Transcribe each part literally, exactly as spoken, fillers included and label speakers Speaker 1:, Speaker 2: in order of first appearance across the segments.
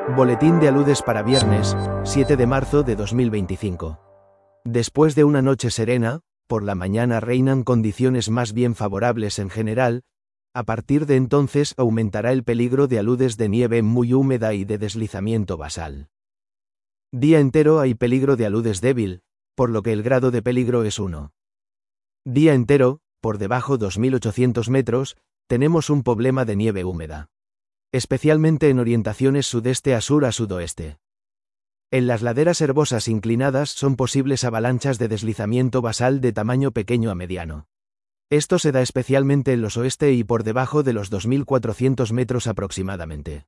Speaker 1: Boletín de aludes para viernes, siete de marzo de dos mil veinticinco. Después de una noche serena, por la mañana reinan condiciones más bien favorables en general. A partir de entonces aumentará el peligro de aludes de nieve muy húmeda y de deslizamiento basal. Día entero hay peligro de aludes débil, por lo que el grado de peligro es uno. Día entero, por debajo dos mil ochocientos metros, tenemos un problema de nieve húmeda. Especialmente en orientaciones sudeste a sur a sudoeste. En las laderas herbosas inclinadas son posibles avalanchas de deslizamiento basal de tamaño pequeño a mediano. Esto se da especialmente en los oeste y por debajo de los dos mil cuatrocientos metros aproximadamente.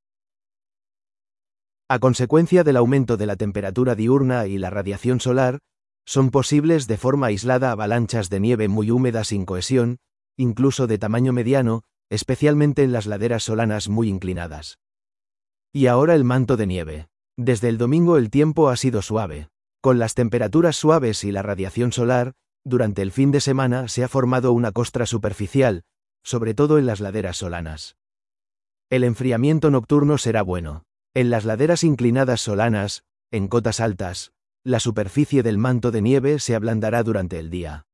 Speaker 1: A consecuencia del aumento de la temperatura diurna y la radiación solar, son posibles de forma aislada avalanchas de nieve muy húmeda sin cohesión, incluso de tamaño mediano, especialmente en las laderas solanas muy inclinadas. Y ahora el manto de nieve. Desde el domingo el tiempo ha sido suave. Con las temperaturas suaves y la radiación solar, durante el fin de semana se ha formado una costra superficial, sobre todo en las laderas solanas. El enfriamiento nocturno será bueno. En las laderas inclinadas solanas, en cotas altas, la superficie del manto de nieve se ablandará durante el día.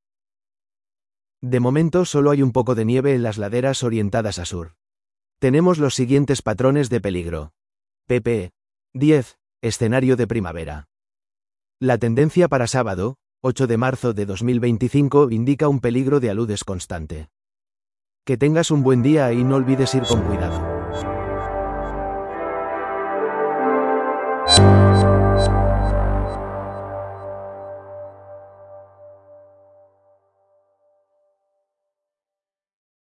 Speaker 1: De momento solo hay un poco de nieve en las laderas orientadas a sur. Tenemos los siguientes patrones de peligro. pp. diez. Escenario de primavera. La tendencia para sábado, ocho de marzo de dos mil veinticinco, indica un peligro de aludes constante. Que tengas un buen día y no olvides ir con cuidado.